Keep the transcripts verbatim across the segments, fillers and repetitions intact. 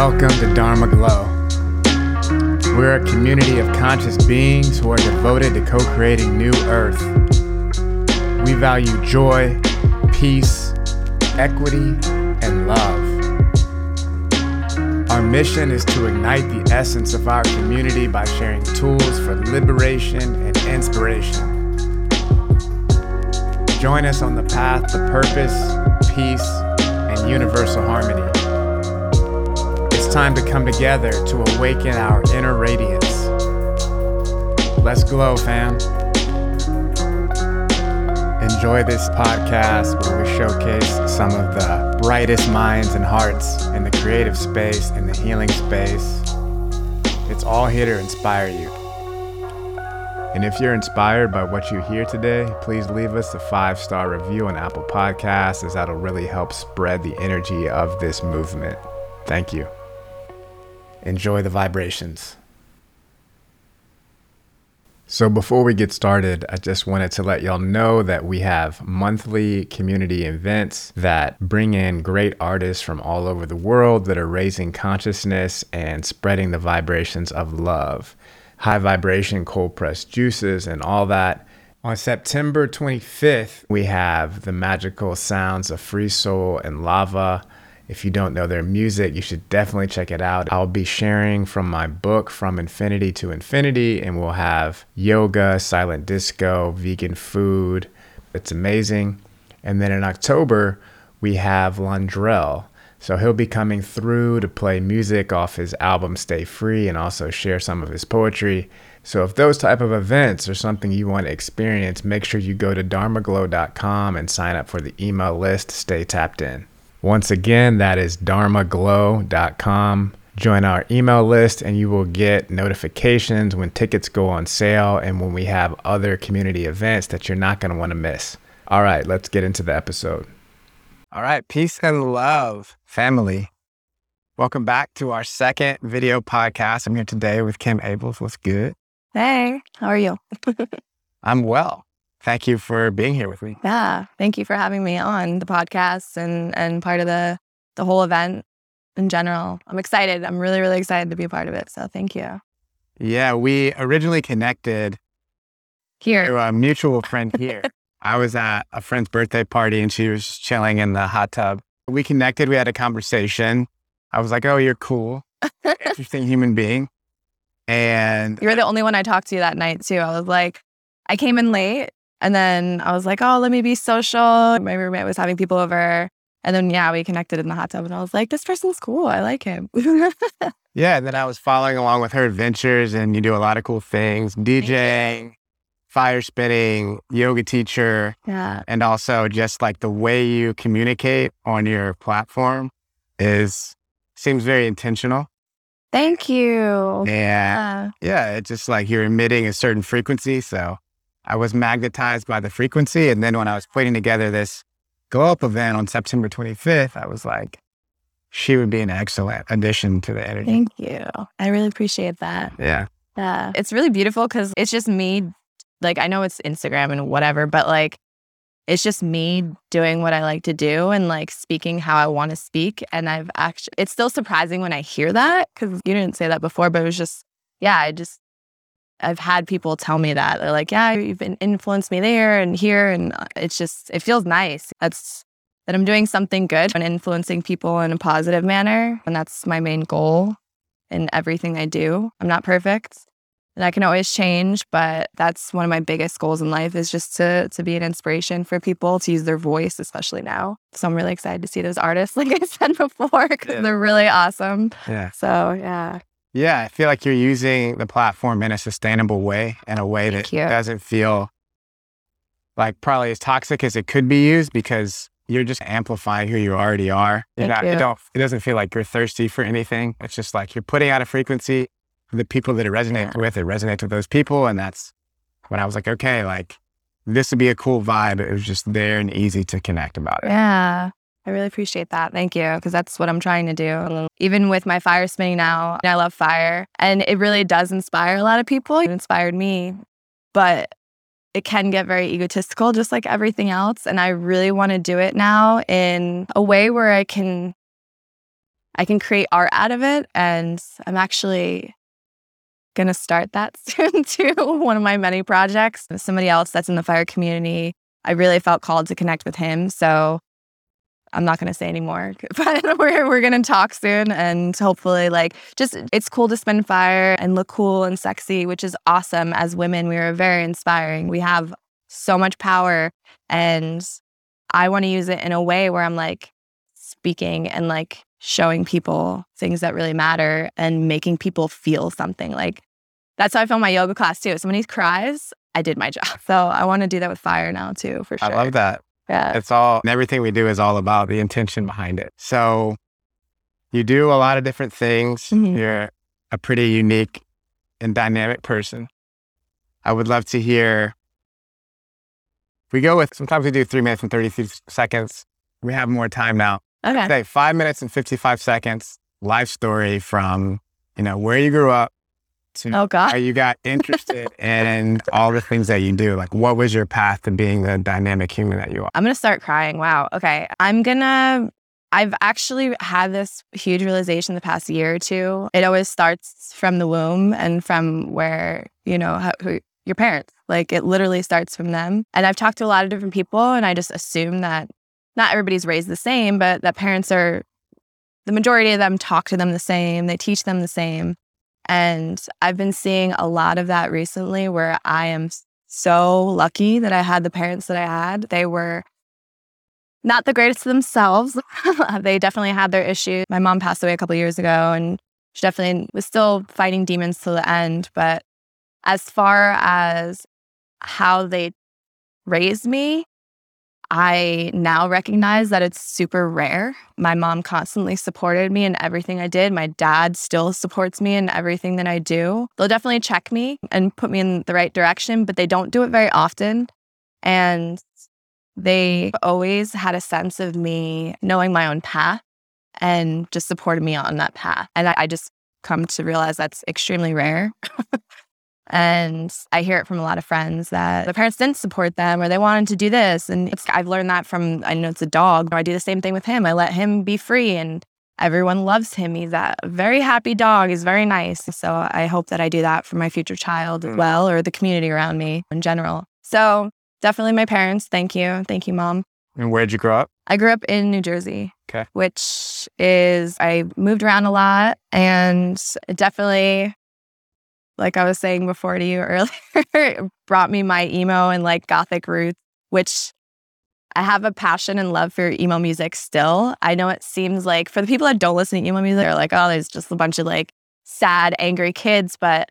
Welcome to Dharma Glow. We're a community of conscious beings who are devoted to co-creating new Earth. We value joy, peace, equity, and love. Our mission is to ignite the essence of our community by sharing tools for liberation and inspiration. Join us on the path to purpose, peace, and universal harmony. It's time to come together to awaken our inner radiance. Let's glow, fam. Enjoy this podcast where we showcase some of the brightest minds and hearts in the creative space, in the healing space. It's all here to inspire you. And if you're inspired by what you hear today, please leave us a five-star review on Apple Podcasts, as that'll really help spread the energy of this movement. Thank you. Enjoy the vibrations. So before we get started, I just wanted to let y'all know that we have monthly community events that bring in great artists from all over the world that are raising consciousness and spreading the vibrations of love. High vibration cold pressed juices and all that. On September twenty-fifth, we have the magical sounds of Free Soul and Lava. If you don't know their music, you should definitely check it out. I'll be sharing from my book, From Infinity to Infinity, and we'll have yoga, silent disco, vegan food. It's amazing. And then in October, we have Londrell. So he'll be coming through to play music off his album Stay Free and also share some of his poetry. So if those type of events are something you want to experience, make sure you go to dharma glow dot com and sign up for the email list to stay tapped in. Once again, that is dharma glow dot com. Join our email list and you will get notifications when tickets go on sale and when we have other community events that you're not going to want to miss. All right, let's get into the episode. All right, peace and love, family. Welcome back to our second video podcast. I'm here today with Kim Abels. What's good? Hey, how are you? I'm well. Thank you for being here with me. Yeah, thank you for having me on the podcast and, and part of the, the whole event in general. I'm excited. I'm really, really excited to be a part of it. So thank you. Yeah, we originally connected Here. through a mutual friend here. I was at a friend's birthday party and she was chilling in the hot tub. We connected. We had a conversation. I was like, oh, you're cool. Interesting human being. And you were the only one I talked to that night too. I was like, I came in late. And then I was like, oh, let me be social. My roommate was having people over. And then, yeah, we connected in the hot tub. And I was like, this person's cool. I like him. Yeah. And then I was following along with her adventures. And you do a lot of cool things. DJing, fire spitting, yoga teacher. Yeah. And also just like the way you communicate on your platform is seems very intentional. Thank you. Yeah. Yeah. It's just like you're emitting a certain frequency. So I was magnetized by the frequency. And then when I was putting together this glow up event on September twenty-fifth, I was like, she would be an excellent addition to the energy. Thank you. I really appreciate that. Yeah. Yeah. It's really beautiful because it's just me. Like, I know it's Instagram and whatever, but like, it's just me doing what I like to do and like speaking how I want to speak. And I've actually, it's still surprising when I hear that because you didn't say that before, but it was just, yeah, I just, I've had people tell me that. They're like, yeah, you've been influenced me there and here. And it's just, it feels nice. That's that I'm doing something good and influencing people in a positive manner. And that's my main goal in everything I do. I'm not perfect and I can always change, but that's one of my biggest goals in life is just to, to be an inspiration for people to use their voice, especially now. So I'm really excited to see those artists, like I said before, because yeah. they're really awesome. Yeah. So, yeah. Yeah, I feel like you're using the platform in a sustainable way, in a way Thank that you. doesn't feel like probably as toxic as it could be used because you're just amplifying who you already are. You're Thank not, you. It, don't, it doesn't feel like you're thirsty for anything. It's just like you're putting out a frequency for the people that it resonates Yeah. with. It resonates with those people. And that's when I was like, okay, like this would be a cool vibe. It was just there and easy to connect about it. Yeah. I really appreciate that. Thank you. Because that's what I'm trying to do. And even with my fire spinning now, I love fire. And it really does inspire a lot of people. It inspired me. But it can get very egotistical, just like everything else. And I really want to do it now in a way where I can I can create art out of it. And I'm actually going to start that soon too. One of my many projects. Somebody else that's in the fire community, I really felt called to connect with him. So I'm not going to say anymore, but we're, we're going to talk soon. And hopefully like just, it's cool to spin fire and look cool and sexy, which is awesome. As women, we are very inspiring. We have so much power, and I want to use it in a way where I'm like speaking and like showing people things that really matter and making people feel something. Like that's how I film my yoga class too. If somebody cries, I did my job. So I want to do that with fire now too, for sure. I love that. Yeah. It's all, everything we do is all about the intention behind it. So you do a lot of different things. Mm-hmm. You're a pretty unique and dynamic person. I would love to hear, we go with, sometimes we do three minutes and thirty seconds. We have more time now. Okay. Say five minutes and fifty-five seconds, life story from, you know, where you grew up to oh, God. how you got interested in all the things that you do. Like, what was your path to being the dynamic human that you are? I'm going to start crying. Wow. Okay. I'm going to, I've actually had this huge realization the past year or two. It always starts from the womb and from where, you know, how, who, your parents. Like, it literally starts from them. And I've talked to a lot of different people, and I just assume that not everybody's raised the same, but that parents are, the majority of them talk to them the same. They teach them the same. And I've been seeing a lot of that recently, where I am so lucky that I had the parents that I had. They were not the greatest themselves. They definitely had their issues. My mom passed away a couple of years ago, and she definitely was still fighting demons till the end. But as far as how they raised me, I now recognize that it's super rare. My mom constantly supported me in everything I did. My dad still supports me in everything that I do. They'll definitely check me and put me in the right direction, but they don't do it very often. And they always had a sense of me knowing my own path and just supported me on that path. And I, I just come to realize that's extremely rare. And I hear it from a lot of friends that the parents didn't support them, or they wanted to do this. And it's, I've learned that from, I know it's a dog. I do the same thing with him. I let him be free, and everyone loves him. He's a very happy dog. He's very nice. So I hope that I do that for my future child as well, or the community around me in general. So definitely my parents. Thank you. Thank you, Mom. And where'd you grow up? I grew up in New Jersey. Okay. Which is, I moved around a lot, and it definitely, like I was saying before to you earlier, it brought me my emo and like gothic roots, which I have a passion and love for emo music still. I know it seems like, for the people that don't listen to emo music, they're like, oh, there's just a bunch of like sad, angry kids. But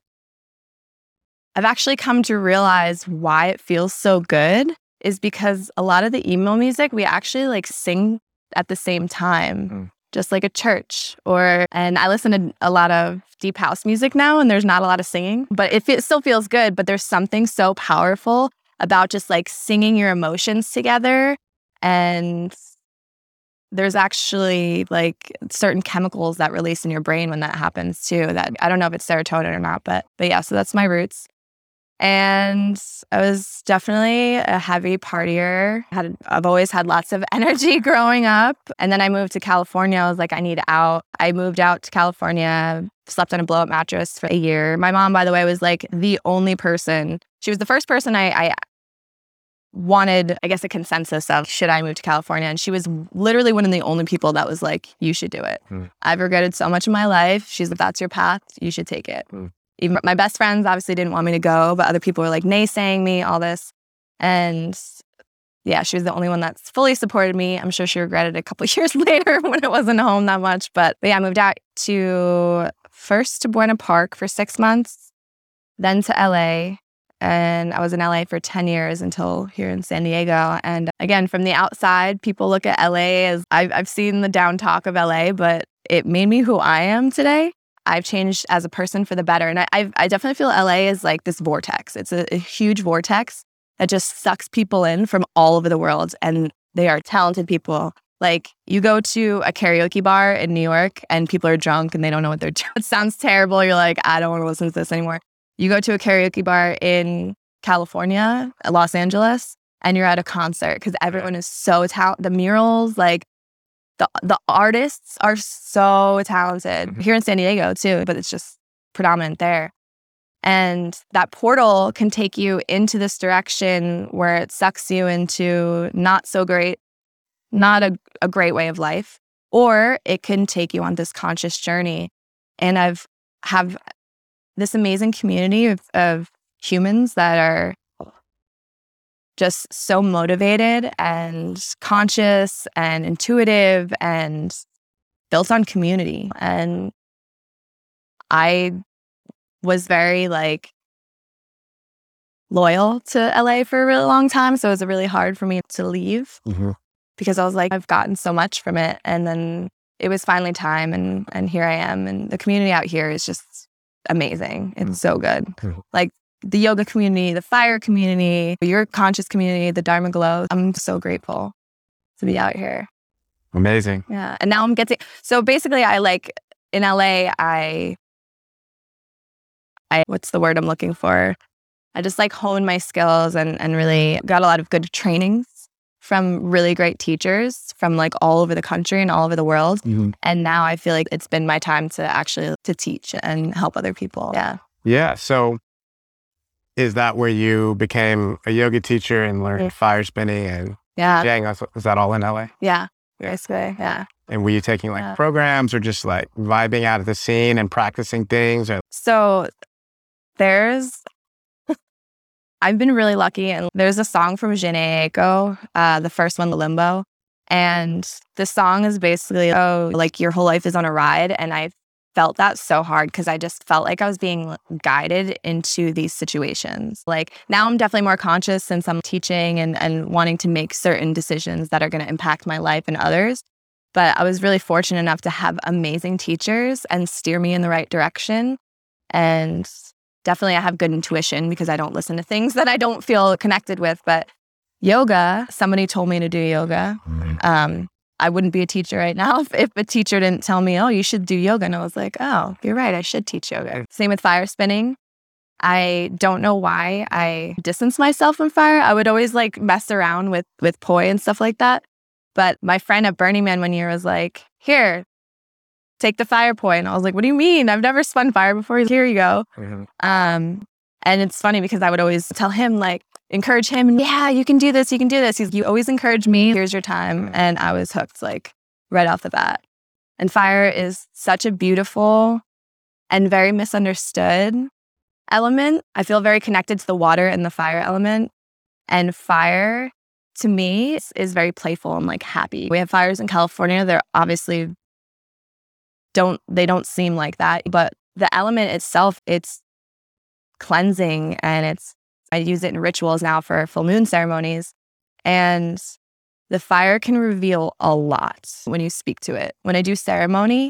I've actually come to realize why it feels so good is because a lot of the emo music, we actually like sing at the same time. Mm. Just like a church. Or, and I listen to a lot of deep house music now, and there's not a lot of singing, but it, it still feels good. But there's something so powerful about just like singing your emotions together. And there's actually like certain chemicals that release in your brain when that happens too, that I don't know if it's serotonin or not, but, but yeah, so that's my roots. And I was definitely a heavy partier. Had, I've always had lots of energy growing up. And then I moved to California. I was like, I need out. I moved out to California, slept on a blow-up mattress for a year. My mom, by the way, was like the only person. She was the first person I, I wanted, I guess, a consensus of, should I move to California? And she was literally one of the only people that was like, you should do it. Hmm. I've regretted so much in my life. She's like, that's your path. You should take it. Hmm. Even my best friends obviously didn't want me to go, but other people were like naysaying me, all this. And yeah, she was the only one that's fully supported me. I'm sure she regretted it a couple of years later when it wasn't home that much. But, but yeah, I moved out to first to Buena Park for six months, then to L A. And I was in L A for ten years until here in San Diego. And again, from the outside, people look at L A as, I've, I've seen the down talk of L A, but it made me who I am today. I've changed as a person for the better. And I I've, I definitely feel L A is like this vortex. It's a, a huge vortex that just sucks people in from all over the world. And they are talented people. Like, you go to a karaoke bar in New York and people are drunk and they don't know what they're doing. It sounds terrible. You're like, I don't want to listen to this anymore. You go to a karaoke bar in California, Los Angeles, and you're at a concert because everyone is so talented. The murals, like, the the artists are so talented. Mhm. Here in San Diego too, but it's just predominant there. And that portal can take you into this direction where it sucks you into not so great, not a, a great way of life, or it can take you on this conscious journey. And I've have this amazing community of, of humans that are just so motivated and conscious and intuitive and built on community. And I was very like loyal to L A for a really long time. So it was really hard for me to leave Mm-hmm. because I was like, I've gotten so much from it. And then it was finally time, and and here I am. And the community out here is just amazing. It's so good. Mhm. Like the yoga community, the fire community, your conscious community, the Dharma Glow. I'm so grateful to be out here. Amazing. Yeah. And now I'm getting, so basically I like in L A, I, I, what's the word I'm looking for? I just like honed my skills and, and really got a lot of good trainings from really great teachers from like all over the country and all over the world. Mm-hmm. And now I feel like it's been my time to actually to teach and help other people. Yeah. Yeah. So is that where you became a yoga teacher and learned Yeah. fire spinning and Yeah. yang? Was that all in L A? Yeah. Yeah. Basically. Yeah. And were you taking like Yeah. programs or just like vibing out of the scene and practicing things? Or So there's, I've been really lucky. And there's a song from Jhené Aiko, uh, the first one, Limbo. And the song is basically, oh, like your whole life is on a ride. And I felt that so hard because I just felt like I was being guided into these situations. Like now I'm definitely more conscious since I'm teaching and, and wanting to make certain decisions that are going to impact my life and others. But I was really fortunate enough to have amazing teachers and steer me in the right direction. And definitely I have good intuition because I don't listen to things that I don't feel connected with. But yoga, somebody told me to do yoga. Um, I wouldn't be a teacher right now if, if a teacher didn't tell me, oh, you should do yoga. And I was like, oh, you're right. I should teach yoga. Same with fire spinning. I don't know why I distance myself from fire. I would always like mess around with, with poi and stuff like that. But my friend at Burning Man one year was like, here, take the fire poi. And I was like, what do you mean? I've never spun fire before. Here you go. Mhm. Um, and it's funny because I would always tell him, like, encourage him. Yeah, you can do this. You can do this. He's, you always encourage me. Here's your time. And I was hooked, like, right off the bat. And fire is such a beautiful and very misunderstood element. I feel very connected to the water and the fire element. And fire, to me, is, is very playful and, like, happy. We have fires in California. They're obviously don't, they don't seem like that. But the element itself, it's cleansing, and it's, I use it in rituals now for full moon ceremonies. And the fire can reveal a lot when you speak to it. When I do ceremony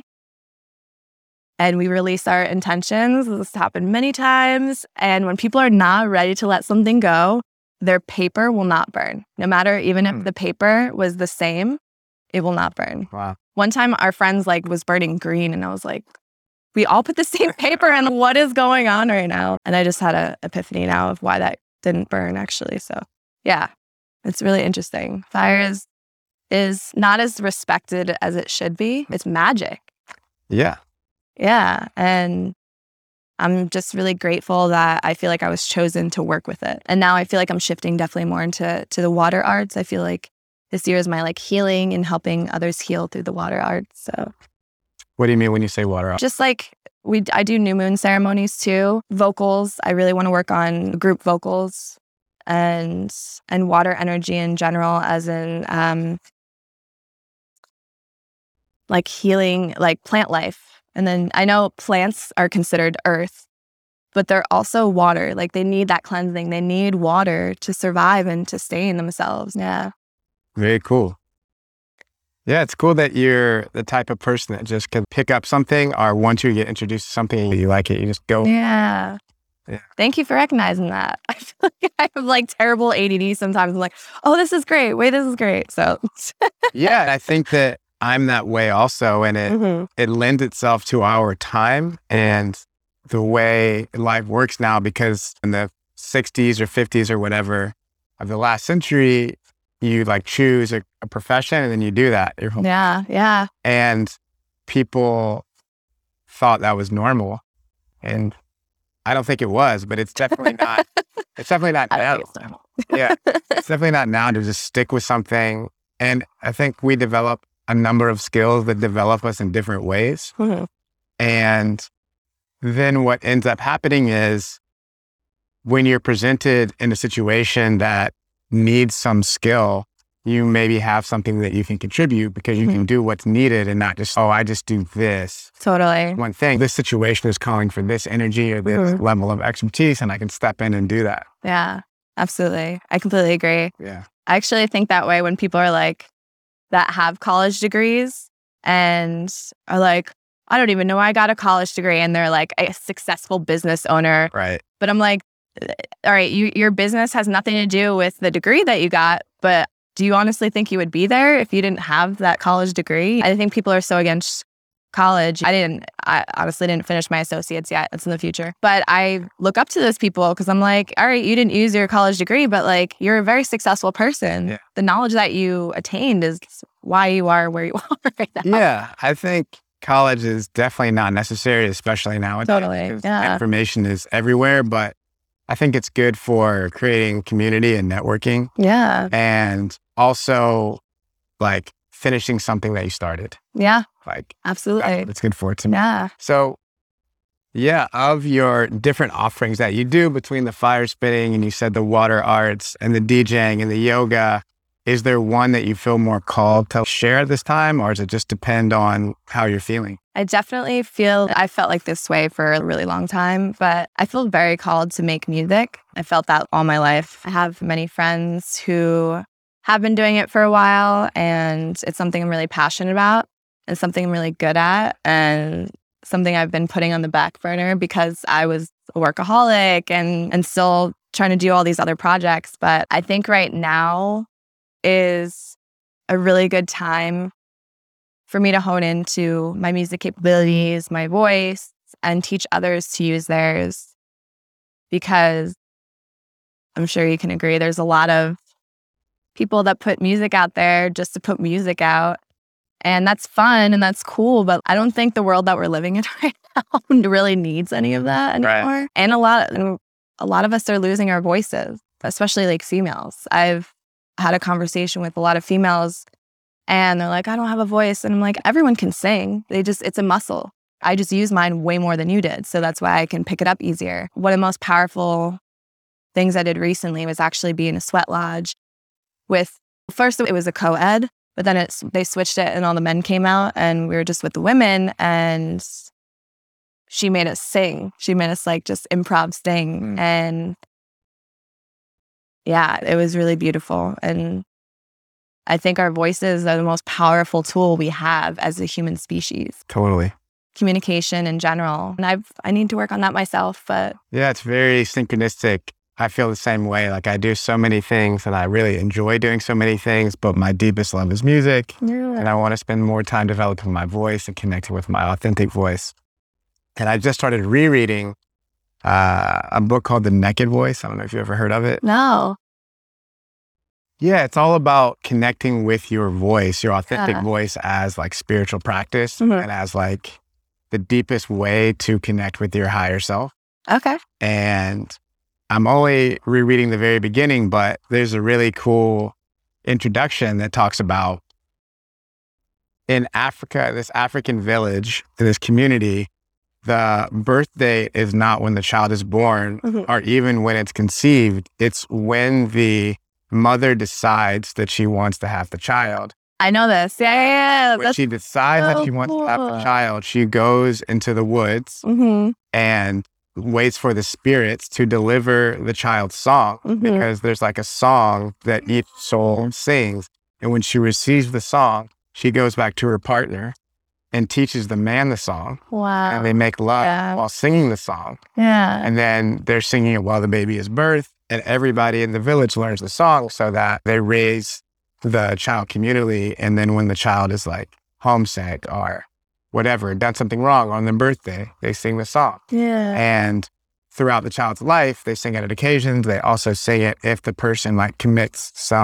and we release our intentions, this has happened many times. And when people are not ready to let something go, their paper will not burn. No matter, even if Hmm. the paper was the same, it will not burn. Wow. One time our friends like was burning green, and I was like, we all put the same paper in. What is going on right now? And I just had an epiphany now of why that didn't burn, actually. So yeah, it's really interesting. Fire is, is not as respected as it should be. It's magic. Yeah. Yeah. And I'm just really grateful that I feel like I was chosen to work with it. And now I feel like I'm shifting definitely more into to the water arts. I feel like this year is my like healing and helping others heal through the water arts. So What do you mean when you say water out? just like we, I do new moon ceremonies too. Vocals, I really want to work on group vocals and and water energy in general, as in um, like healing, like plant life. And then I know plants are considered earth, but they're also water. Like they need that cleansing. They need water to survive and to sustain themselves. Yeah. Very cool. Yeah, it's cool that you're the type of person that just can pick up something, or once you get introduced to something and you like it, you just go. Yeah. Yeah. Thank you for recognizing that. I feel like I have like terrible A D D sometimes. I'm like, oh, this is great. Wait, this is great. So Yeah, I think that I'm that way also, and it Mhm. it lends itself to our time and the way life works now, because in the sixties or fifties or whatever of the last century, you like choose a, a profession and then you do that your whole Yeah. Yeah. and people thought that was normal. And I don't think it was, but it's definitely not. It's definitely not I don't now. think it's normal. Yeah, it's definitely not now to just stick with something. And I think we develop a number of skills that develop us in different ways. Mhm. And then what ends up happening is when you're presented in a situation that needs some skill, you maybe have something that you can contribute because you Mhm. can do what's needed and not just, oh, I just do this Totally. one thing. This situation is calling for this energy or this Mhm. level of expertise, and I can step in and do that. Yeah. Absolutely. I completely agree. Yeah. I actually think that way when people are like, that have college degrees and are like, I don't even know I got a college degree. And they're like a successful business owner. Right. But I'm like, all right, you, your business has nothing to do with the degree that you got. But do you honestly think you would be there if you didn't have that college degree? I think people are so against college. I didn't, I honestly didn't finish my associates yet. It's in the future. But I look up to those people because I'm like, all right, you didn't use your college degree, but like you're a very successful person. Yeah. The knowledge that you attained is why you are where you are right now. Yeah. I think college is definitely not necessary, especially nowadays. Totally. 'Cause Yeah. information is everywhere, but I think it's good for creating community and networking Yeah. and also like finishing something that you started. Yeah. Like Absolutely. that's what it's good for to me. Yeah. So yeah, of your different offerings that you do between the fire spitting and you said the water arts and the DJing and the yoga, is there one that you feel more called to share at this time, or does it just depend on how you're feeling? I definitely feel I felt like this way for a really long time, but I feel very called to make music. I felt that all my life. I have many friends who have been doing it for a while, and it's something I'm really passionate about and something I'm really good at and something I've been putting on the back burner because I was a workaholic and, and still trying to do all these other projects. But I think right now is a really good time for me to hone into my music capabilities, my voice, and teach others to use theirs. Because I'm sure you can agree, there's a lot of people that put music out there just to put music out. And that's fun and that's cool, but I don't think the world that we're living in right now really needs any of that anymore. Right. And a lot, a lot of us are losing our voices, especially like females. I've had a conversation with a lot of females and they're like, I don't have a voice. And I'm like, everyone can sing. They just, it's a muscle. I just use mine way more than you did. So that's why I can pick it up easier. One of the most powerful things I did recently was actually be in a sweat lodge with, first it was a co-ed, but then it's, they switched it and all the men came out and we were just with the women and she made us sing. She made us like just improv sing. Mm. And yeah, it was really beautiful. And I think our voices are the most powerful tool we have as a human species. Totally. Communication in general. And I've, I need to work on that myself, but Yeah, it's very synchronistic. I feel the same way. Like I do so many things and I really enjoy doing so many things, but my deepest love is music. yeah. And I want to spend more time developing my voice and connecting with my authentic voice. And I just started rereading uh, a book called The Naked Voice. I don't know if you ever heard of it. No. Yeah, it's all about connecting with your voice, your authentic Yeah. voice as like spiritual practice Mhm. and as like the deepest way to connect with your higher self. Okay. And I'm only rereading the very beginning, but there's a really cool introduction that talks about in Africa, this African village, this community, the birth date is not when the child is born Mhm. or even when it's conceived. It's when the mother decides that she wants to have the child. I know this. Yeah, yeah, yeah. When That's she decides that so she wants to have the cool. child, she goes into the woods hmm and waits for the spirits to deliver the child's song Mhm. because there's like a song that each soul sings. And when she receives the song, she goes back to her partner and teaches the man the song. Wow. And they make love Yeah. while singing the song. Yeah. And then they're singing it while the baby is birthed. And everybody in the village learns the song so that they raise the child communally. And then when the child is like homesick or whatever, done something wrong on their birthday, they sing the song. Yeah. And throughout the child's life, they sing it at occasions. They also sing it if the person like commits some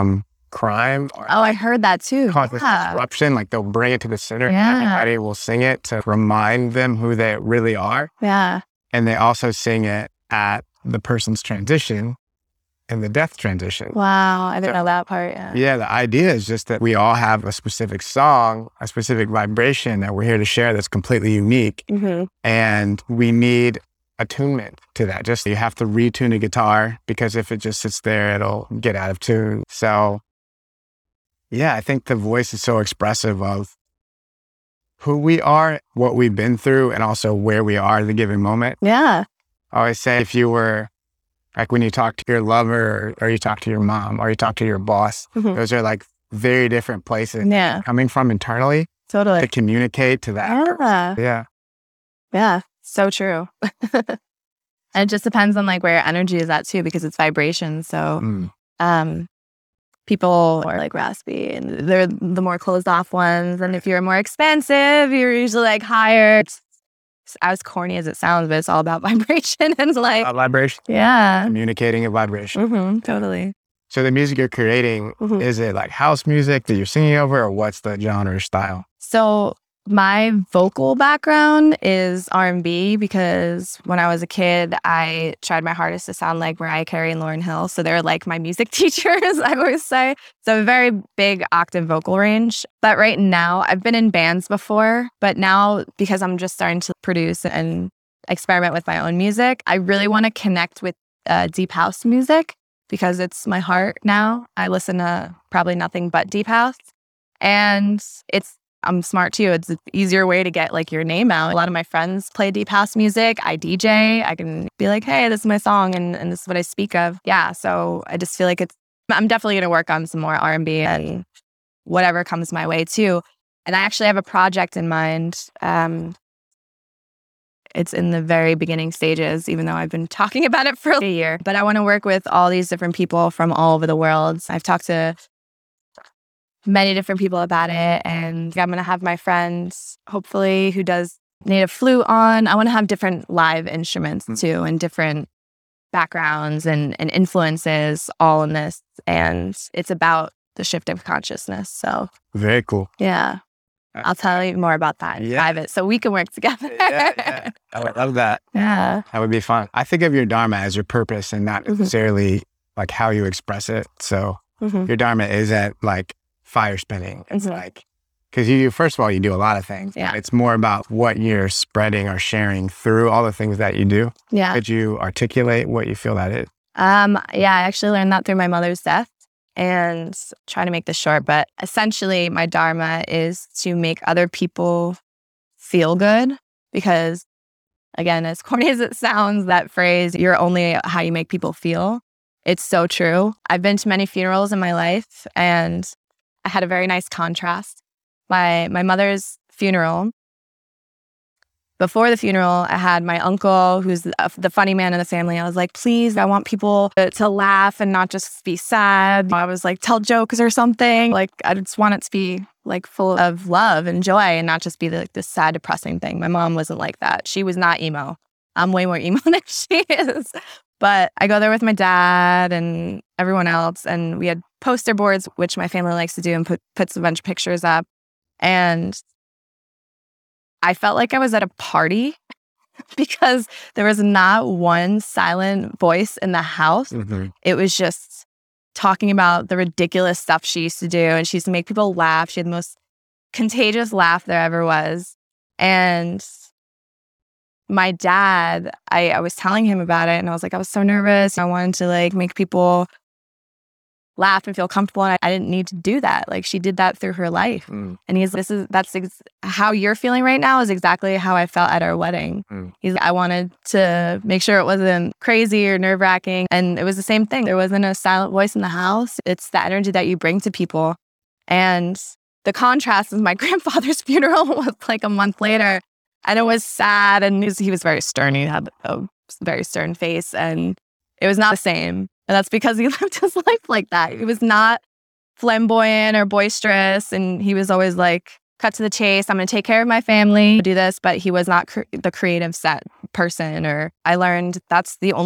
crime or Oh, I heard that too. causes Yeah. disruption. Like they'll bring it to the center. Yeah. Everybody will sing it to remind them who they really are. Yeah. And they also sing it at the person's transition and the death transition. Wow. I didn't So- know that part. Yeah. Yeah, the idea is just that we all have a specific song, a specific vibration that we're here to share that's completely unique. Mm-hmm. And we need attunement to that. Just you have to retune a guitar because if it just sits there, it'll get out of tune. So yeah, I think the voice is so expressive of who we are, what we've been through, and also where we are at the given moment. Yeah. I always say if you were, like when you talk to your lover or, or you talk to your mom or you talk to your boss, Mhm. those are like very different places Yeah. coming from internally to Totally. communicate to that. Yeah. Yeah. Yeah. So true. And it just depends on like where your energy is at too, because it's vibration. So Mm. um people are like raspy and they're the more closed off ones. And if you're more expensive, you're usually like higher. It's as corny as it sounds, but it's all about vibration and like A vibration, yeah. communicating a vibration. Mm-hmm, totally. So the music you're creating, Mhm. is it like house music that you're singing over or what's the genre or style? So my vocal background is R and B because when I was a kid, I tried my hardest to sound like Mariah Carey and Lauryn Hill. So they're like my music teachers, I always say. So a very big octave vocal range. But right now, I've been in bands before, but now because I'm just starting to produce and experiment with my own music, I really want to connect with uh, deep house music because it's my heart now. I listen to probably nothing but deep house. And it's I'm smart too. It's an easier way to get like your name out. A lot of my friends play deep house music. I D J. I can be like, hey, this is my song and, and this is what I speak of. Yeah. So I just feel like it's, I'm definitely going to work on some more R and B and whatever comes my way too. And I actually have a project in mind. Um, it's in the very beginning stages, even though I've been talking about it for a year. But I want to work with all these different people from all over the world. I've talked to many different people about it. And I'm going to have my friends, hopefully, who does native flute on. I want to have different live instruments too and different backgrounds and, and influences all in this. And it's about the shift of consciousness. So Very cool. yeah, I'll tell you more about that in Yeah. private so we can work together. Yeah, yeah. I would love that. Yeah. That would be fun. I think of your dharma as your purpose and not Mhm. necessarily like how you express it. So Mhm. your dharma is at like fire spinning. It's Mhm. like, because you, first of all, you do a lot of things. Yeah. It's more about what you're spreading or sharing through all the things that you do. Yeah. Could you articulate what you feel that is? Um, yeah, I actually learned that through my mother's death and trying to make this short, but essentially my dharma is to make other people feel good because again, as corny as it sounds, that phrase, you're only how you make people feel. It's so true. I've been to many funerals in my life and I had a very nice contrast. My my mother's funeral, before the funeral, I had my uncle, who's the, the funny man in the family. I was like, please, I want people to, to laugh and not just be sad. I was like, tell jokes or something. Like, I just want it to be like full of love and joy and not just be like this sad, depressing thing. My mom wasn't like that. She was not emo. I'm way more emo than she is. But I go there with my dad and everyone else. And we had poster boards, which my family likes to do, and put puts a bunch of pictures up. And I felt like I was at a party because there was not one silent voice in the house. Mm-hmm. It was just talking about the ridiculous stuff she used to do. And she used to make people laugh. She had the most contagious laugh there ever was. And my dad, I, I was telling him about it and I was like, I was so nervous. I wanted to like make people laugh and feel comfortable. And I, I didn't need to do that. Like she did that through her life. Mm. And he's, this is, that's ex- how you're feeling right now is exactly how I felt at our wedding. Mm. He's, I wanted to make sure it wasn't crazy or nerve wracking. And it was the same thing. There wasn't a silent voice in the house. It's the energy that you bring to people. And the contrast is my grandfather's funeral was like a month later. And it was sad. And he was, he was very stern. He had a very stern face. And it was not the same. And that's because he lived his life like that. He was not flamboyant or boisterous. And he was always like, cut to the chase. I'm going to take care of my family, do this. But he was not cr- the creative set person. Or I learned that's the only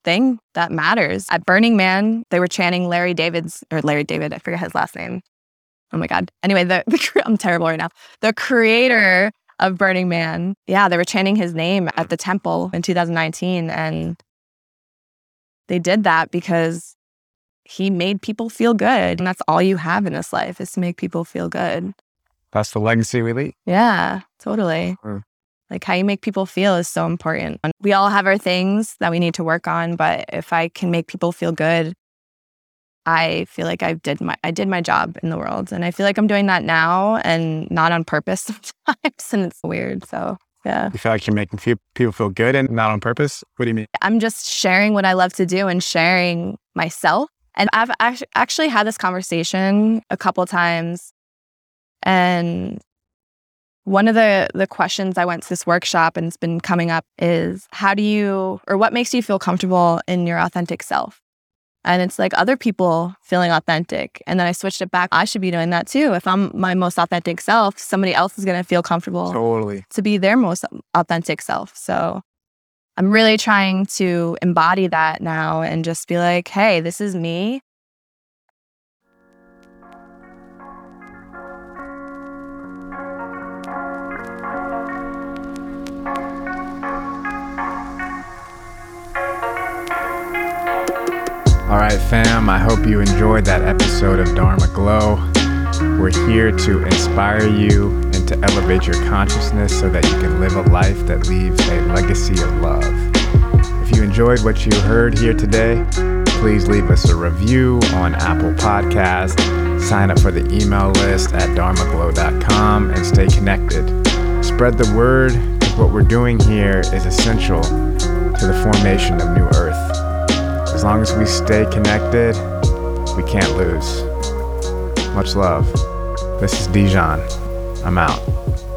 thing that matters. At Burning Man, they were chanting Larry David's, or Larry David, I forget his last name. Oh my God. Anyway, the, the I'm terrible right now. The creator of Burning Man, yeah, they were chanting his name at the temple in two thousand nineteen. And they did that because he made people feel good. And that's all you have in this life, is to make people feel good. That's the legacy we leave. Yeah, totally. Mm. Like how you make people feel is so important. And we all have our things that we need to work on, but if I can make people feel good, I feel like I did my I did my job in the world. And I feel like I'm doing that now, and not on purpose sometimes. And it's weird. So yeah. You feel like you're making people feel good and not on purpose? What do you mean? I'm just sharing what I love to do and sharing myself. And I've actually had this conversation a couple times. And one of the, the questions I went to this workshop and it's been coming up is, how do you, or what makes you feel comfortable in your authentic self? And it's like other people feeling authentic. And then I switched it back. I should be doing that too. If I'm my most authentic self, somebody else is going to feel comfortable totally to be their most authentic self. So I'm really trying to embody that now and just be like, hey, this is me. All right, fam, I hope you enjoyed that episode of Dharma Glow. We're here to inspire you and to elevate your consciousness so that you can live a life that leaves a legacy of love. If you enjoyed what you heard here today, please leave us a review on Apple Podcasts, sign up for the email list at dharma glow dot com, and stay connected. Spread the word, because what we're doing here is essential to the formation of New Earth. As long as we stay connected, we can't lose. Much love. This is Dijon. I'm out.